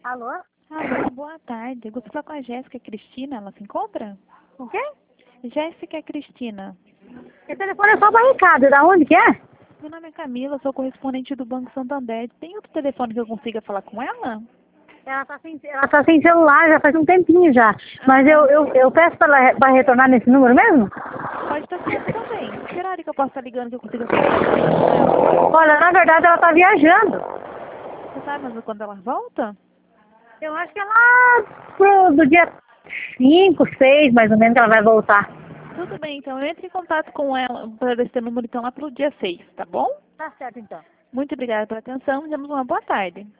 Alô? Alô, boa tarde. Eu gostaria de falar com a Jéssica Cristina. Ela se encontra? O quê? Jéssica Cristina. Esse telefone é só para Ricardo. Da onde que é? Meu nome é Camila, sou correspondente do Banco Santander. Tem outro telefone que eu consiga falar com ela? Ela tá sem celular já faz um tempinho já. Mas eu peço para ela retornar nesse número mesmo? Pode estar certo também. Que horário que eu posso estar ligando que eu consiga falar com ela? Olha, na verdade ela tá viajando. Você sabe mais quando ela volta? Eu acho que do dia 5, 6, mais ou menos, que ela vai voltar. Tudo bem, então eu entro em contato com ela para esse número então lá pro dia 6, tá bom? Tá certo então. Muito obrigada pela atenção. Temos uma boa tarde.